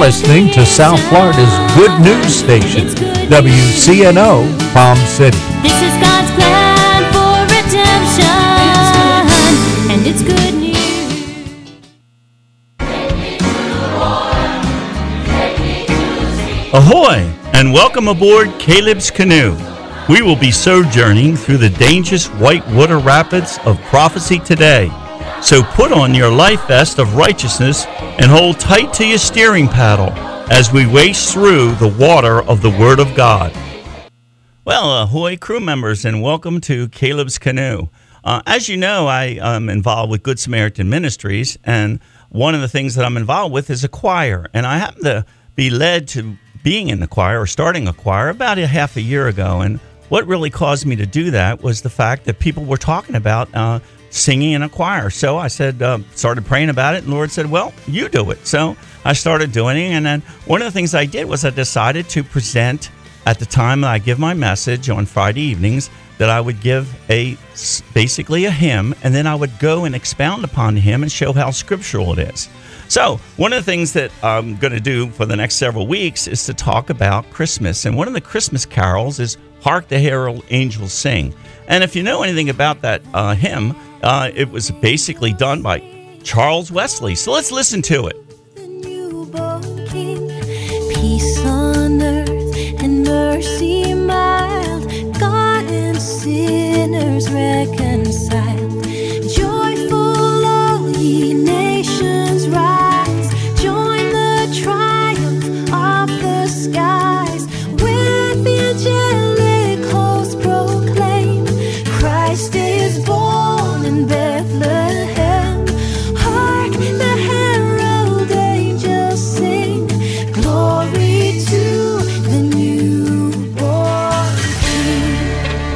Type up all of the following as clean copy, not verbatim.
listening to South Florida's Good News Station, WCNO, Palm City. This is God's plan for redemption, and it's good news. Ahoy, and welcome aboard Caleb's Canoe. We will be sojourning through the dangerous whitewater rapids of prophecy today. So put on your life vest of righteousness and hold tight to your steering paddle as we race through the water of the Word of God. Well, ahoy, crew members, and welcome to Caleb's Canoe. As you know, I am involved with Good Samaritan Ministries, and one of the things that I'm involved with is a choir. And I happen to be led to being in the choir or starting a choir about a half a year ago. And what really caused me to do that was the fact that people were talking about singing in a choir. So I said, started praying about it, and the Lord said, well, you do it. So I started doing it, and then one of the things I did was I decided to present at the time that I give my message on Friday evenings, that I would give basically a hymn, and then I would go and expound upon the hymn and show how scriptural it is. So one of the things that I'm going to do for the next several weeks is to talk about Christmas. And one of the Christmas carols is Hark the Herald Angels Sing. And if you know anything about that hymn, it was basically done by Charles Wesley. So let's listen to it. The newborn King, peace on earth and mercy mild, God and sinners reconciled. Joyful all ye nations rise, join the triumph of the skies. With the angelic host proclaim, Christ is born in Bethlehem. Hark the herald angels sing, glory to the newborn King.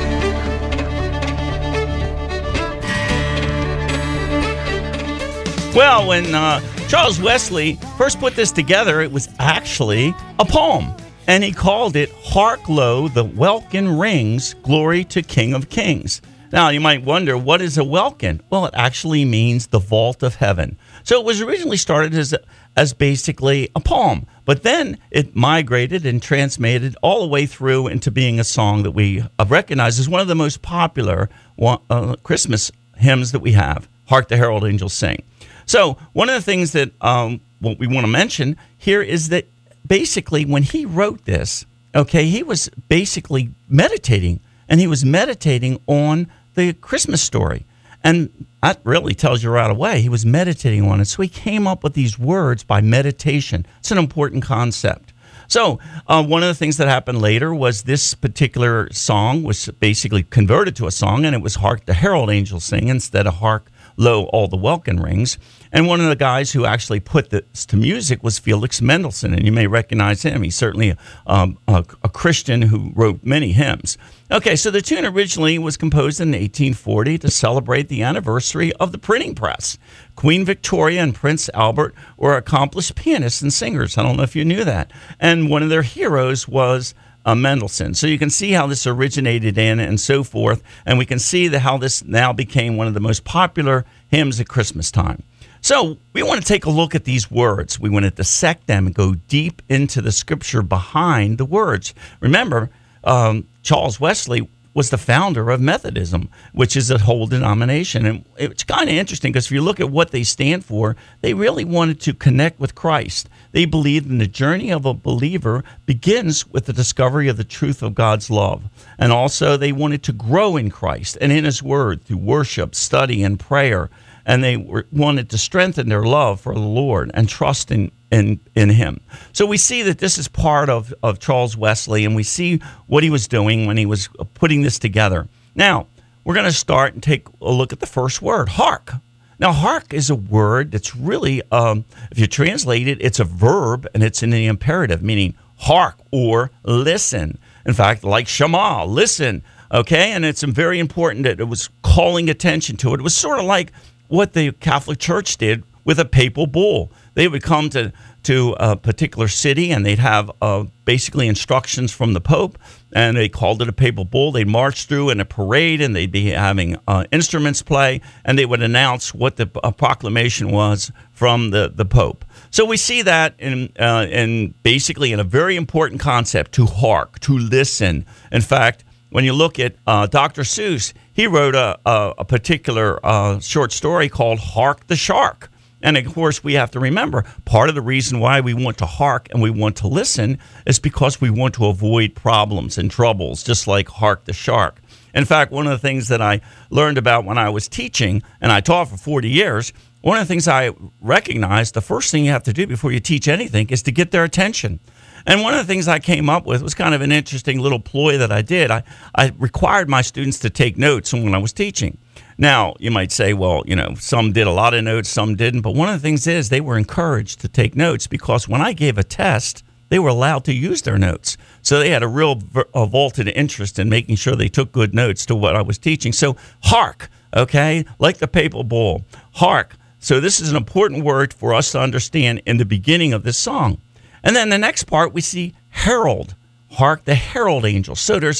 Well, when Charles Wesley first put this together, it was actually a poem. And he called it, Hark Lo, the Welkin Rings, Glory to King of Kings. Now, you might wonder, what is a welkin? Well, it actually means the vault of heaven. So it was originally started as basically a poem, but then it migrated and transmitted all the way through into being a song that we recognize as one of the most popular Christmas hymns that we have, Hark the Herald Angels Sing. So one of the things that what we want to mention here is that basically when he wrote this, okay, he was basically meditating, and he was meditating on the Christmas story. And that really tells you right away he was meditating on it. So he came up with these words by meditation. It's an important concept. So one of the things that happened later was this particular song was basically converted to a song, and it was Hark the Herald Angels Sing instead of Hark Lo, all the Welkin Rings. And one of the guys who actually put this to music was Felix Mendelssohn, and you may recognize him. He's certainly a Christian who wrote many hymns. Okay, so the tune originally was composed in 1840 to celebrate the anniversary of the printing press. Queen Victoria and Prince Albert were accomplished pianists and singers. I don't know if you knew that. And one of their heroes was Mendelssohn. So you can see how this originated in and so forth, and we can see how this now became one of the most popular hymns at Christmas time. So we want to take a look at these words. We want to dissect them and go deep into the scripture behind the words. Remember, Charles Wesley was the founder of Methodism, which is a whole denomination. And it's kind of interesting because if you look at what they stand for, they really wanted to connect with Christ. They believed in the journey of a believer begins with the discovery of the truth of God's love. And also they wanted to grow in Christ and in His Word through worship, study, and prayer. And they wanted to strengthen their love for the Lord and trust in Him. So we see that this is part of Charles Wesley, and we see what he was doing when he was putting this together. Now, we're going to start and take a look at the first word, hark. Now, hark is a word that's really, if you translate it, it's a verb, and it's in the imperative, meaning hark or listen. In fact, like Shema, listen, okay? And it's very important that it was calling attention to it. It was sort of like what the Catholic Church did with a papal bull. They would come to a particular city, and they'd have basically instructions from the Pope, and they called it a papal bull. They'd march through in a parade, and they'd be having instruments play, and they would announce what the proclamation was from the Pope. So we see that in basically in a very important concept, to hark, to listen. In fact, when you look at Dr. Seuss, he wrote a particular short story called Hark the Shark. And of course, we have to remember, part of the reason why we want to hark and we want to listen is because we want to avoid problems and troubles, just like Hark the Shark. In fact, one of the things that I learned about when I was teaching, and I taught for 40 years, one of the things I recognized, the first thing you have to do before you teach anything is to get their attention. And one of the things I came up with was kind of an interesting little ploy that I did. I required my students to take notes when I was teaching. Now, you might say, well, some did a lot of notes, some didn't. But one of the things is they were encouraged to take notes, because when I gave a test, they were allowed to use their notes. So they had a real vaulted interest in making sure they took good notes to what I was teaching. So hark, okay, like the papal bull, hark. So this is an important word for us to understand in the beginning of this song. And then the next part, we see herald, hark the herald angels. So there's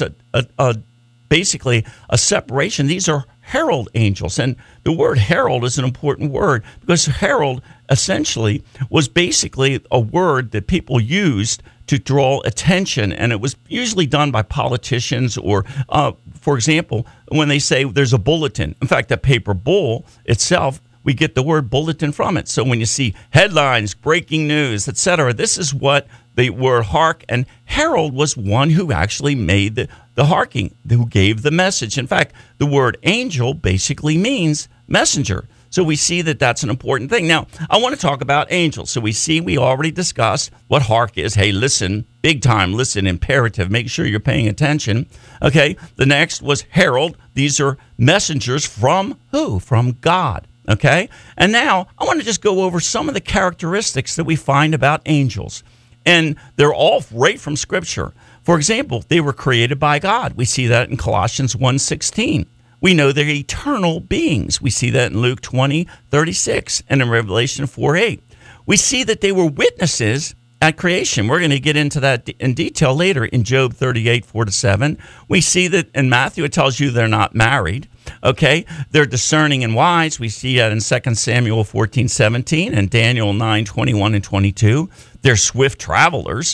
basically a separation. These are herald angels. And the word herald is an important word, because herald essentially was basically a word that people used to draw attention. And it was usually done by politicians or, for example, when they say there's a bulletin. In fact, that paper bull itself, we get the word bulletin from it. So when you see headlines, breaking news, etc., this is what the word hark. And herald was one who actually made the harking, who gave the message. In fact, the word angel basically means messenger. So we see that that's an important thing. Now, I want to talk about angels. So we already discussed what hark is. Hey, listen, big time, listen, imperative. Make sure you're paying attention. Okay, the next was herald. These are messengers from who? From God. Okay, and now I want to just go over some of the characteristics that we find about angels. And they're all right from Scripture. For example, they were created by God. We see that in Colossians 1:16. We know they're eternal beings. We see that in Luke 20:36 and in Revelation 4:8. We see that they were witnesses at creation. We're going to get into that in detail later in Job 38:4-7. We see that in Matthew, it tells you they're not married. Okay, they're discerning and wise. We see that in 2 Samuel 14:17 and Daniel 9:21 and 22. They're swift travelers.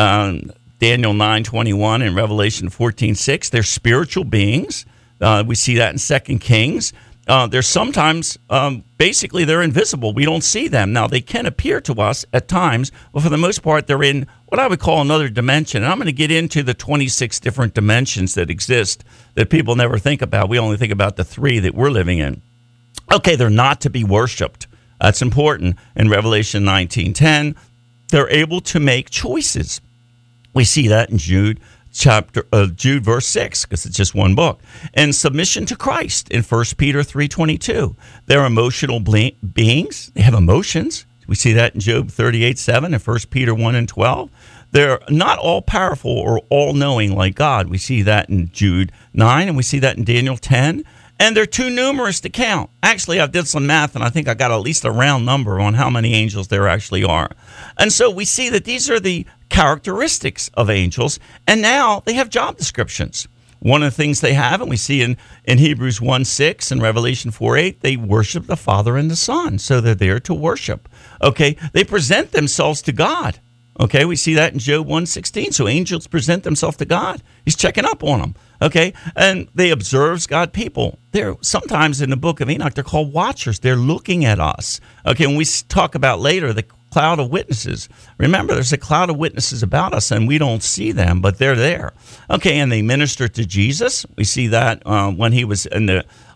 Daniel 9:21 and Revelation 14:6. They're spiritual beings. We see that in 2 Kings. They're sometimes, basically, they're invisible. We don't see them. Now, they can appear to us at times, but for the most part, they're in what I would call another dimension. And I'm going to get into the 26 different dimensions that exist that people never think about. We only think about the 3 that we're living in. Okay, they're not to be worshipped. That's important. In Revelation 19:10, they're able to make choices. We see that in Jude verse 6, because it's just one book. And submission to Christ in 1 Peter 3:22. They're emotional beings. They have emotions. We see that in Job 38:7 and 1 Peter 1:12. They're not all powerful or all knowing like God. We see that in Jude 9, and we see that in Daniel 10. And they're too numerous to count. Actually, I did some math, and I think I got at least a round number on how many angels there actually are. And so we see that these are the characteristics of angels, and now they have job descriptions. One of the things they have, and we see in Hebrews 1:6 and Revelation 4:8, they worship the Father and the Son. So they're there to worship. Okay, they present themselves to God. Okay, we see that in Job 1:16. So angels present themselves to God. He's checking up on them. Okay, and they observe God's people. They're sometimes in the book of Enoch, they're called watchers. They're looking at us. Okay, when we talk about later the cloud of witnesses, remember there's a cloud of witnesses about us and we don't see them, but they're there. Okay, and they minister to Jesus. We see that when he was in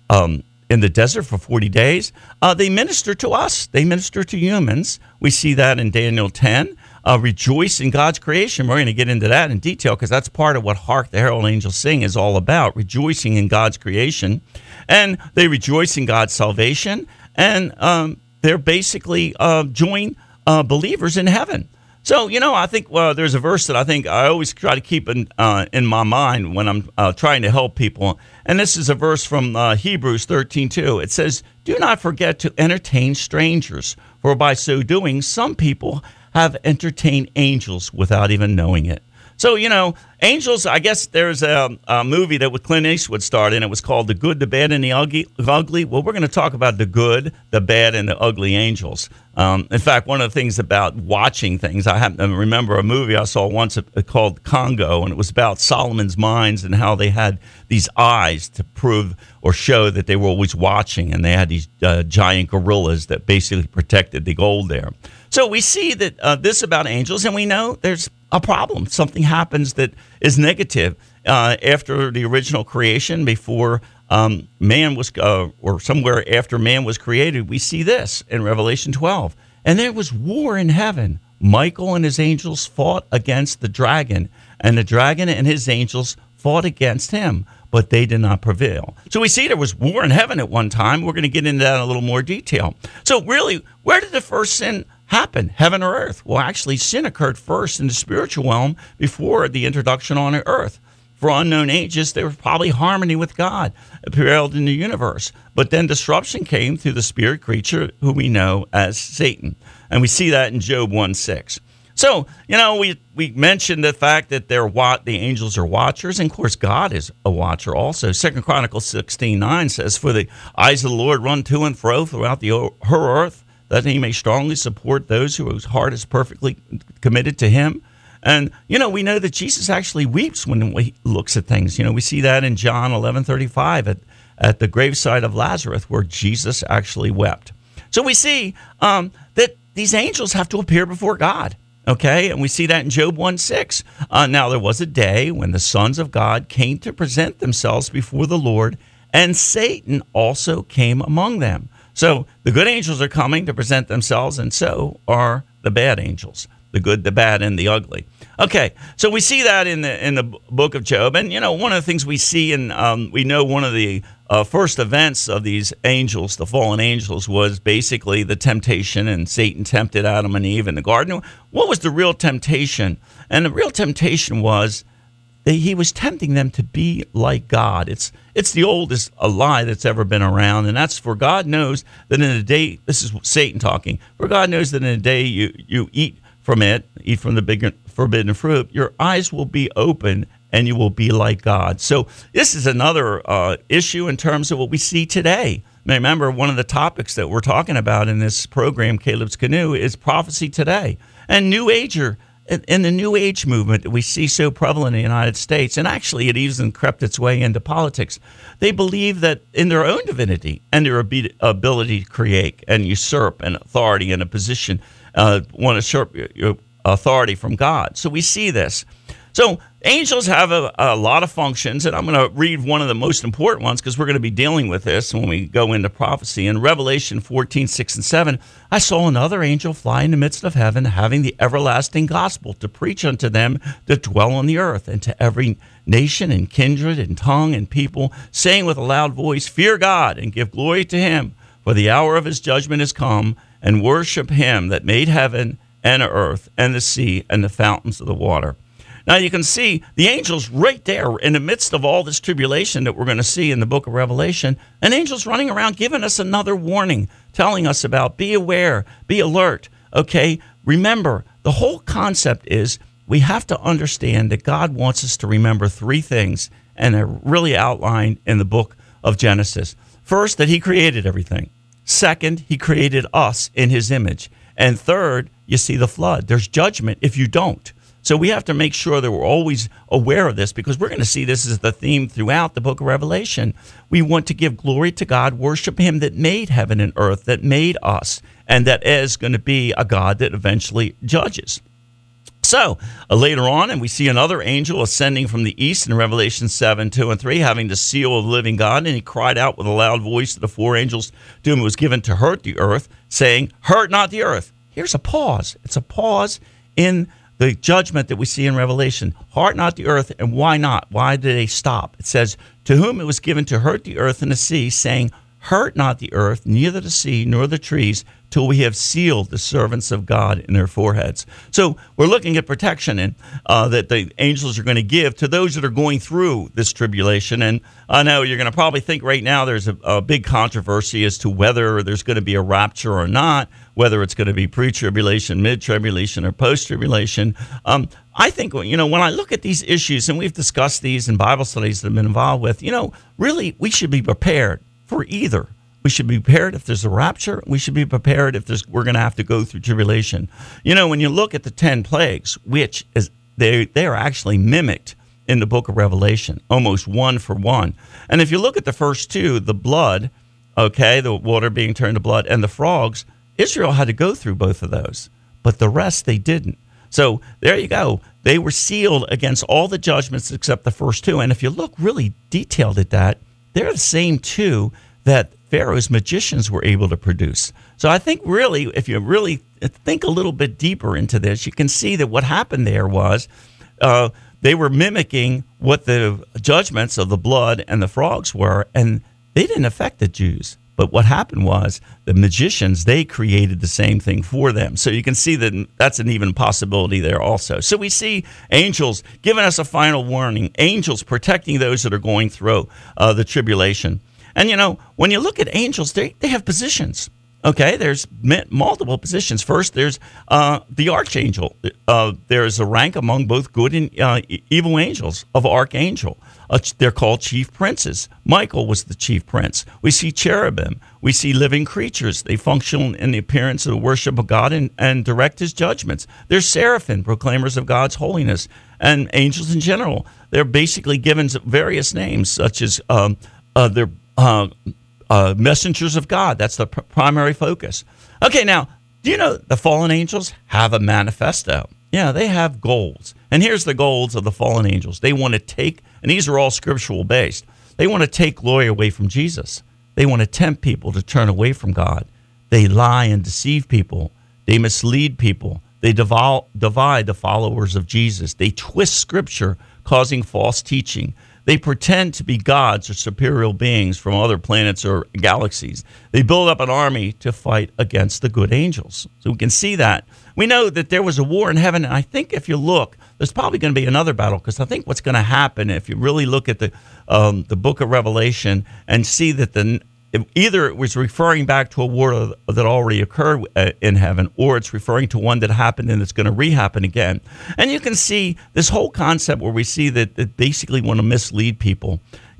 the desert for 40 days. They minister to us. They minister to humans. We see that in Daniel 10. Rejoice in God's creation. We're going to get into that in detail because that's part of what Hark the Herald Angels Sing is all about, rejoicing in God's creation. And they rejoice in God's salvation. And they're basically join believers in heaven. So, I think there's a verse that I think I always try to keep in my mind when I'm trying to help people. And this is a verse from Hebrews 13:2. It says, "Do not forget to entertain strangers, for by so doing, some people have entertained angels without even knowing it." So, angels, I guess there's a movie that with Clint Eastwood starred in. It was called The Good, the Bad, and the Ugly. Well, we're going to talk about the good, the bad, and the ugly angels. In fact, one of the things about watching things, I happen to remember a movie I saw once called Congo, and it was about Solomon's mines and how they had these eyes to prove or show that they were always watching, and they had these giant gorillas that basically protected the gold there. So we see that this about angels, and we know there's a problem. Something happens that is negative after the original creation, before man was, or somewhere after man was created. We see this in Revelation 12. "And there was war in heaven. Michael and his angels fought against the dragon, and the dragon and his angels fought against him, but they did not prevail." So we see there was war in heaven at one time. We're going to get into that in a little more detail. So really, where did the first sin happen, heaven or earth? Well, actually, sin occurred first in the spiritual realm before the introduction on earth. For unknown ages, there was probably harmony with God prevailed in the universe. But then disruption came through the spirit creature who we know as Satan. And we see that in Job 1:6. So, we mentioned the fact that the angels are watchers, and of course God is a watcher also. 2 Chronicles 16:9 says, "For the eyes of the Lord run to and fro throughout her earth, that he may strongly support those whose heart is perfectly committed to him." And, we know that Jesus actually weeps when he looks at things. We see that in John 11:35 at the graveside of Lazarus, where Jesus actually wept. So we see that these angels have to appear before God. Okay, and we see that in Job 1:6. "Now there was a day when the sons of God came to present themselves before the Lord, and Satan also came among them." So the good angels are coming to present themselves, and so are the bad angels, the good, the bad, and the ugly. Okay, so we see that in the book of Job. And, one of the things we see, and we know one of the first events of these angels, the fallen angels, was basically the temptation, and Satan tempted Adam and Eve in the garden. What was the real temptation? And the real temptation was that he was tempting them to be like God. It's the oldest lie that's ever been around, and that's, for God knows that in a day, this is Satan talking, for God knows that in a day you eat from the big forbidden fruit, your eyes will be open and you will be like God. So this is another issue in terms of what we see today. Remember, one of the topics that we're talking about in this program, Caleb's Canoe, is prophecy today. And New Ager, in the New Age movement that we see so prevalent in the United States, and actually it even crept its way into politics, they believe that in their own divinity and their ability to create and usurp an authority and a position, want to usurp authority from God. So we see this. So angels have a lot of functions, and I'm going to read one of the most important ones because we're going to be dealing with this when we go into prophecy. In Revelation 14:6 and 7, "I saw another angel fly in the midst of heaven, having the everlasting gospel to preach unto them that dwell on the earth, and to every nation and kindred and tongue and people, saying with a loud voice, Fear God and give glory to him, for the hour of his judgment is come, and worship him that made heaven and earth and the sea and the fountains of the water." Now you can see the angels right there in the midst of all this tribulation that we're going to see in the book of Revelation, and angels running around giving us another warning, telling us about be aware, be alert, okay? Remember, the whole concept is we have to understand that God wants us to remember three things, and they're really outlined in the book of Genesis. First, that he created everything. Second, he created us in his image. And third, you see the flood. There's judgment if you don't. So we have to make sure that we're always aware of this, because we're going to see this as the theme throughout the book of Revelation. We want to give glory to God, worship him that made heaven and earth, that made us, and that is going to be a God that eventually judges. So later on, and we see another angel ascending from the east in Revelation 7:2 and 3, having the seal of the living God, and he cried out with a loud voice to the four angels to whom it was given to hurt the earth, saying, Hurt not the earth. Here's a pause. It's a pause in the judgment that we see in Revelation. Hurt not the earth, and why not? Why did they stop? It says, To whom it was given to hurt the earth and the sea, saying, Hurt not the earth, neither the sea, nor the trees, till we have sealed the servants of God in their foreheads. So we're looking at protection and that the angels are going to give to those that are going through this tribulation. And I know you're going to probably think right now there's a big controversy as to whether there's going to be a rapture or not, whether it's going to be pre-tribulation, mid-tribulation, or post-tribulation. I think, when I look at these issues, and we've discussed these in Bible studies that I've been involved with, really we should be prepared for either. We should be prepared if there's a rapture. We should be prepared if we're going to have to go through tribulation. When you look at the 10 plagues, which is they are actually mimicked in the book of Revelation, almost one for one. And if you look at the first two, the blood, the water being turned to blood, and the frogs, Israel had to go through both of those, but the rest they didn't. So there you go. They were sealed against all the judgments except the first two. And if you look really detailed at that, they're the same two that Pharaoh's magicians were able to produce. So I think really, if you really think a little bit deeper into this, you can see that what happened there was they were mimicking what the judgments of the blood and the frogs were, and they didn't affect the Jews. But what happened was the magicians, they created the same thing for them. So you can see that that's an even possibility there also. So we see angels giving us a final warning, angels protecting those that are going through the tribulation. And, when you look at angels, they have positions. Okay, there's multiple positions. First, there's the archangel. There's a rank among both good and evil angels of archangel. They're called chief princes. Michael was the chief prince. We see cherubim. We see living creatures. They function in the appearance of the worship of God and direct his judgments. There's seraphim, proclaimers of God's holiness. And angels in general, they're basically given various names, such as they're messengers of God. That's the primary focus. Okay, now, do you know the fallen angels have a manifesto? Yeah, they have goals. And here's the goals of the fallen angels. They want to take, and these are all scriptural based, they want to take glory away from Jesus. They want to tempt people to turn away from God. They lie and deceive people. They mislead people. They divide the followers of Jesus. They twist scripture, causing false teaching. They pretend to be gods or superior beings from other planets or galaxies. They build up an army to fight against the good angels. So we can see that. We know that there was a war in heaven, and I think if you look, there's probably going to be another battle, because I think what's going to happen, if you really look at the book of Revelation and see that either it was referring back to a war that already occurred in heaven, or it's referring to one that happened and it's going to rehappen again. And you can see this whole concept where we see that they basically want to mislead people,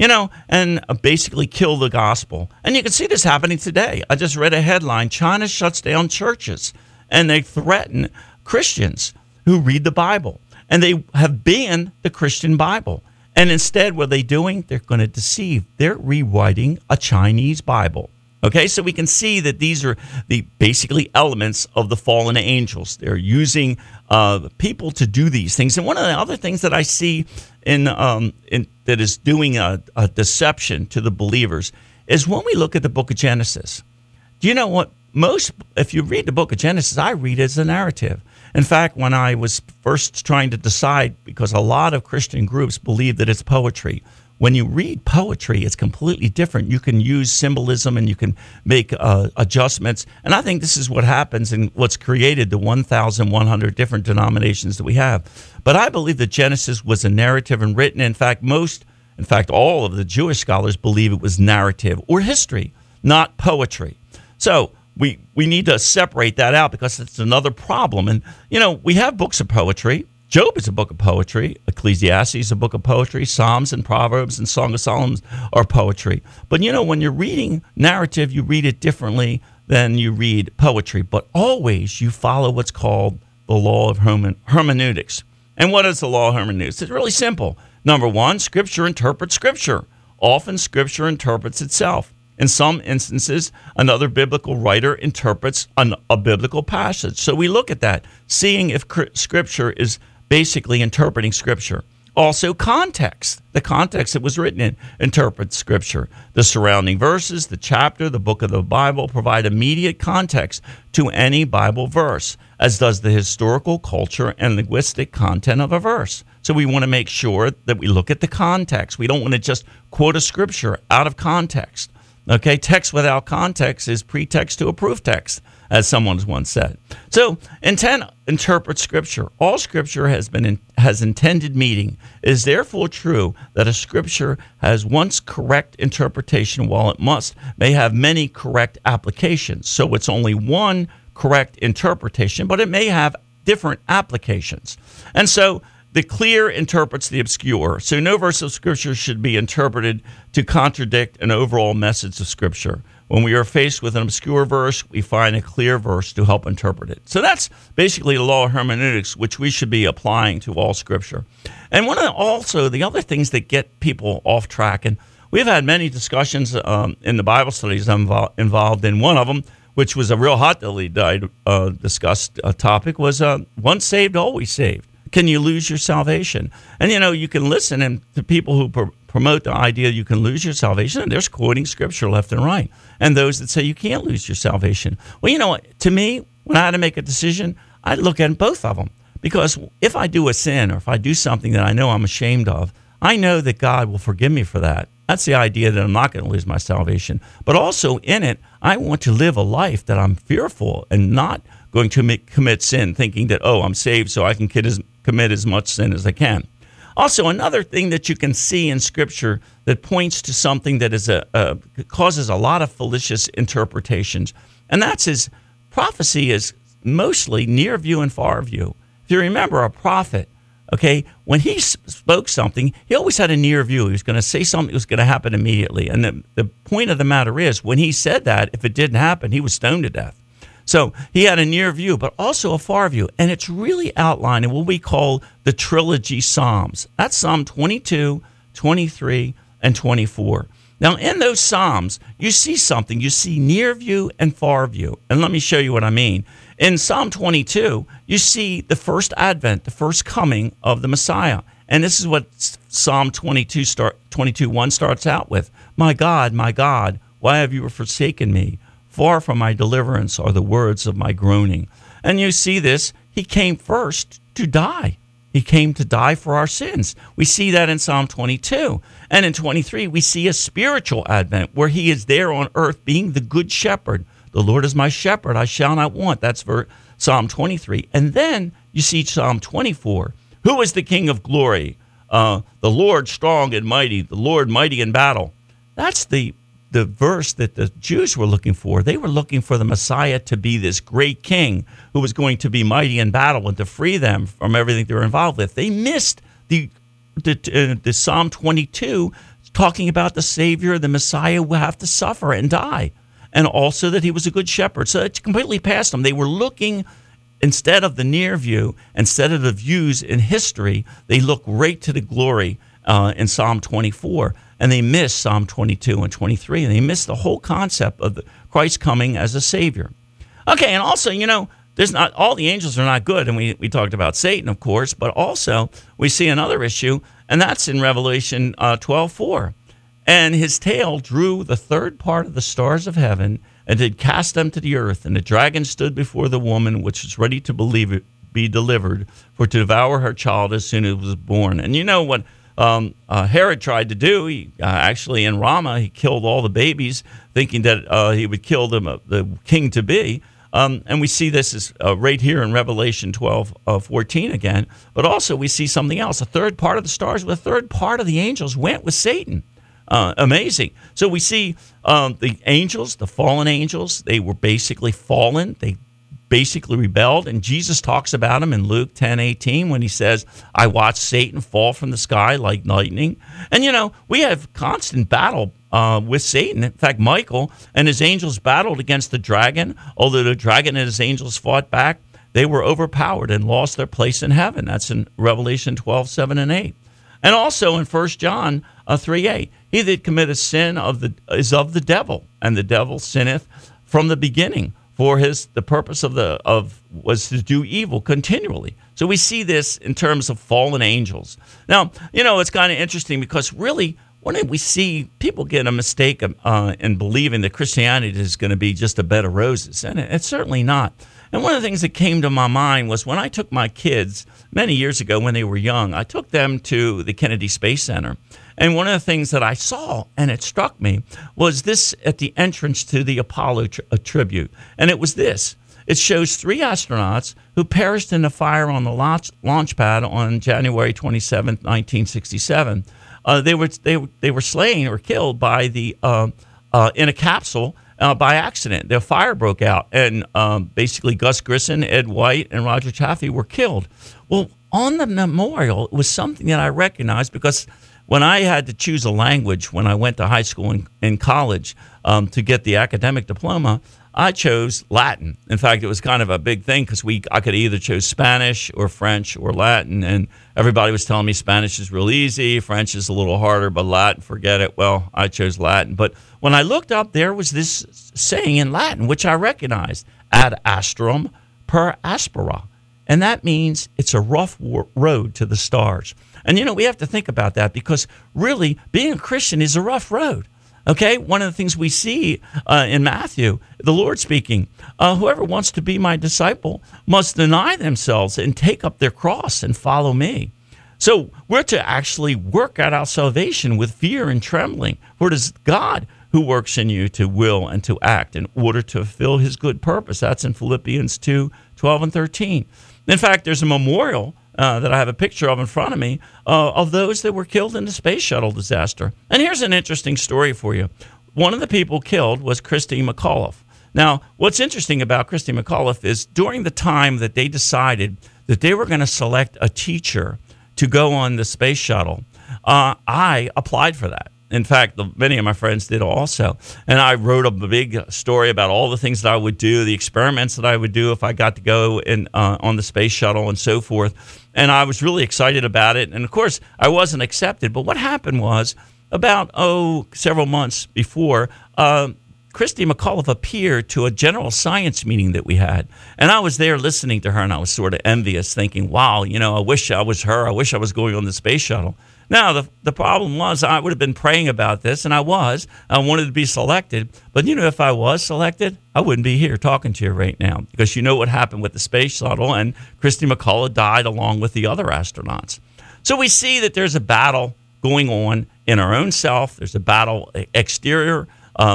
and basically kill the gospel. And you can see this happening today. I just read a headline: China shuts down churches, and they threaten Christians who read the Bible. And they have banned the Christian Bible. And instead, what are they doing? They're going to deceive. They're rewriting a Chinese Bible. Okay, so we can see that these are the basically elements of the fallen angels. They're using people to do these things. And one of the other things that I see in that is doing a deception to the believers is when we look at the book of Genesis. Do you know what? If you read the book of Genesis, I read it as a narrative. In fact, when I was first trying to decide, because a lot of Christian groups believe that it's poetry, when you read poetry, it's completely different. You can use symbolism and you can make adjustments. And I think this is what happens in what's created the 1,100 different denominations that we have. But I believe that Genesis was a narrative and written. In fact, all of the Jewish scholars believe it was narrative or history, not poetry. So we need to separate that out, because it's another problem. And, we have books of poetry. Job is a book of poetry. Ecclesiastes is a book of poetry. Psalms and Proverbs and Song of Solomon are poetry. But, when you're reading narrative, you read it differently than you read poetry. But always you follow what's called the law of hermeneutics. And what is the law of hermeneutics? It's really simple. Number one, Scripture interprets Scripture. Often Scripture interprets itself. In some instances, another biblical writer interprets a biblical passage. So we look at that, seeing if Scripture is basically interpreting Scripture. Also, context. The context it was written in interprets Scripture. The surrounding verses, the chapter, the book of the Bible provide immediate context to any Bible verse, as does the historical, culture, and linguistic content of a verse. So we want to make sure that we look at the context. We don't want to just quote a Scripture out of context. Okay, text without context is pretext to a proof text. as someone once said. So, intent interprets Scripture. All Scripture has intended meaning. It is therefore true that a Scripture has once correct interpretation, while it may have many correct applications. So, it's only one correct interpretation, but it may have different applications. And so, the clear interprets the obscure. So no verse of Scripture should be interpreted to contradict an overall message of Scripture. When we are faced with an obscure verse, we find a clear verse to help interpret it. So that's basically the law of hermeneutics, which we should be applying to all Scripture. And also the other things that get people off track, and we've had many discussions in the Bible studies I'm involved in. One of them, which was a real hotly discussed topic, was once saved, always saved. Can you lose your salvation? And, you can listen to people who promote the idea you can lose your salvation, and they're quoting Scripture left and right. And those that say you can't lose your salvation. Well, to me, when I had to make a decision, I'd look at both of them. Because if I do a sin or if I do something that I know I'm ashamed of, I know that God will forgive me for that. That's the idea that I'm not going to lose my salvation. But also in it, I want to live a life that I'm fearful and not going to commit sin, thinking that, I'm saved so I can commit as much sin as I can. Also, another thing that you can see in Scripture that points to something that is causes a lot of fallacious interpretations, and that's prophecy is mostly near view and far view. If you remember a prophet, okay, when he spoke something, he always had a near view. He was going to say something that was going to happen immediately. And the point of the matter is, when he said that, if it didn't happen, he was stoned to death. So he had a near view, but also a far view. And it's really outlined in what we call the trilogy Psalms. That's Psalm 22, 23, and 24. Now, in those Psalms, you see something. You see near view and far view. And let me show you what I mean. In Psalm 22, you see the first advent, the first coming of the Messiah. And this is what Psalm 22:1 starts out with. My God, why have you forsaken me? Far from my deliverance are the words of my groaning. And you see this, he came first to die. He came to die for our sins. We see that in Psalm 22. And in 23, we see a spiritual advent where he is there on earth being the good shepherd. The Lord is my shepherd, I shall not want. That's for Psalm 23. And then you see Psalm 24. Who is the King of glory? The Lord strong and mighty, the Lord mighty in battle. That's the verse that the Jews were looking for. They were looking for the Messiah to be this great king who was going to be mighty in battle and to free them from everything they were involved with. They missed the Psalm 22 talking about the Savior, the Messiah, will have to suffer and die, and also that he was a good shepherd. So it completely passed them. They were looking, instead of the near view, instead of the views in history, they look right to the glory in Psalm 24. And they miss Psalm 22 and 23, and they miss the whole concept of Christ coming as a Savior. Okay, and also, there's not all the angels are not good, and we talked about Satan, of course, but also we see another issue, and that's in Revelation 12:4. And his tail drew the third part of the stars of heaven and did cast them to the earth, and the dragon stood before the woman, which was ready to be delivered, for to devour her child as soon as it was born. And you know what Herod tried to do? He actually in Ramah, he killed all the babies, thinking that he would kill them, the king to be. And we see this as right here in Revelation 12:14 again. But also we see something else. A third part of the stars, a third part of the angels went with Satan. Amazing. So we see the angels, the fallen angels, they were basically fallen. They basically rebelled, and Jesus talks about them in Luke 10:18 when he says, I watched Satan fall from the sky like lightning. And, we have constant battle with Satan. In fact, Michael and his angels battled against the dragon. Although the dragon and his angels fought back, they were overpowered and lost their place in heaven. That's in Revelation 12:7 and 8. And also in 1 John 3:8, he that committeth sin is of the devil, and the devil sinneth from the beginning. For the purpose was to do evil continually. So we see this in terms of fallen angels. Now, it's kind of interesting because really when we see people get a mistake in believing that Christianity is going to be just a bed of roses, and it's certainly not. And one of the things that came to my mind was when I took my kids many years ago when they were young, I took them to the Kennedy Space Center. And one of the things that I saw, and it struck me, was this at the entrance to the Apollo tribute. And it was this. It shows 3 astronauts who perished in a fire on the launch pad on January 27, 1967. They were slain or killed by in a capsule by accident. The fire broke out, and basically Gus Grissom, Ed White, and Roger Chaffee were killed. Well, on the memorial, it was something that I recognized because when I had to choose a language when I went to high school and college to get the academic diploma, I chose Latin. In fact, it was kind of a big thing because I could either choose Spanish or French or Latin, and everybody was telling me Spanish is real easy, French is a little harder, but Latin, forget it. Well, I chose Latin. But when I looked up, there was this saying in Latin, which I recognized, ad astrum per aspera. And that means it's a rough road to the stars. And, we have to think about that because really being a Christian is a rough road. Okay, one of the things we see in Matthew, the Lord speaking, whoever wants to be my disciple must deny themselves and take up their cross and follow me. So we're to actually work out our salvation with fear and trembling. For it is God who works in you to will and to act in order to fulfill his good purpose. That's in Philippians 2:12 and 13. In fact, there's a memorial that I have a picture of in front of me of those that were killed in the space shuttle disaster. And here's an interesting story for you. One of the people killed was Christy McAuliffe. Now, what's interesting about Christy McAuliffe is during the time that they decided that they were going to select a teacher to go on the space shuttle, I applied for that. In fact, many of my friends did also. And I wrote a big story about all the things that I would do, the experiments that I would do if I got to go on the space shuttle and so forth. And I was really excited about it. And, of course, I wasn't accepted. But what happened was about, several months before, Christy McAuliffe appeared to a general science meeting that we had. And I was there listening to her, and I was sort of envious, thinking, wow, I wish I was her. I wish I was going on the space shuttle. Now, the problem was I would have been praying about this, and I wanted to be selected. But, if I was selected, I wouldn't be here talking to you right now because you know what happened with the space shuttle, and Christy McAuliffe died along with the other astronauts. So we see that there's a battle going on in our own self. There's a battle exterior.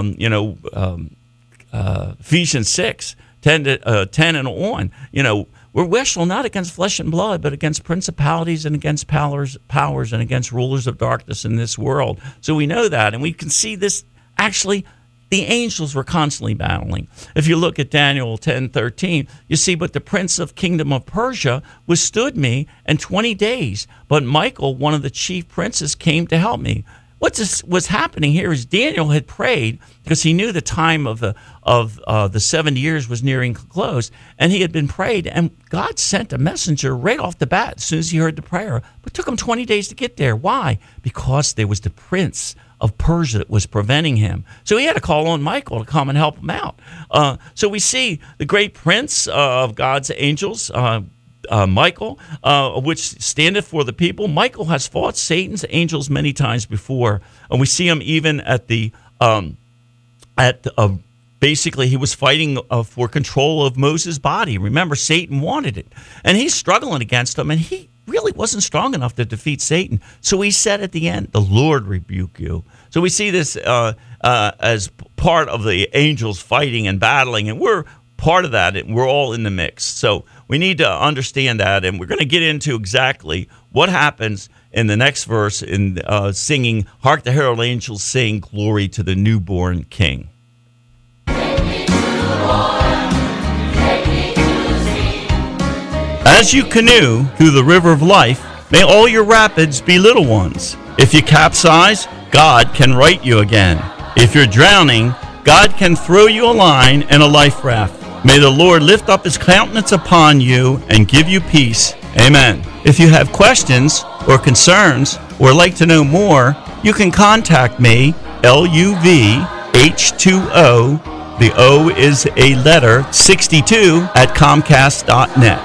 Ephesians 6, 10 and on, we're wrestle not against flesh and blood, but against principalities and against powers and against rulers of darkness in this world. So we know that, and we can see this actually. The angels were constantly battling. If you look at Daniel 10:13, you see, but the prince of kingdom of Persia withstood me in 20 days. But Michael, one of the chief princes, came to help me. What was happening here is Daniel had prayed because he knew the time of the 7 years was nearing close, and he had been prayed, and God sent a messenger right off the bat as soon as he heard the prayer. But it took him 20 days to get there. Why? Because there was the prince of Persia that was preventing him. So he had to call on Michael to come and help him out. So we see the great prince of God's angels, Michael, which standeth for the people. Michael has fought Satan's angels many times before, and we see him even at basically he was fighting for control of Moses' body. Remember, Satan wanted it, and he's struggling against him, and he really wasn't strong enough to defeat Satan. So he said at the end, "The Lord rebuke you." So we see this as part of the angels fighting and battling, and we're part of that, and we're all in the mix. So we need to understand that, and we're going to get into exactly what happens in the next verse in singing, "Hark the herald angels sing, glory to the newborn King." As you canoe through the river of life, may all your rapids be little ones. If you capsize, God can right you again. If you're drowning, God can throw you a line and a life raft. May the Lord lift up his countenance upon you and give you peace. Amen. If you have questions or concerns or like to know more, you can contact me, LUVH2O, the O is a letter, 62 at Comcast.net.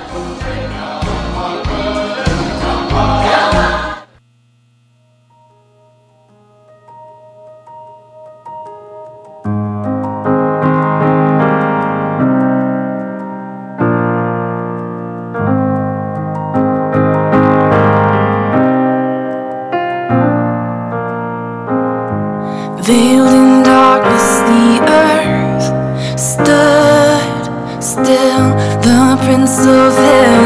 Veiled in darkness, the earth stood still. The Prince of Heaven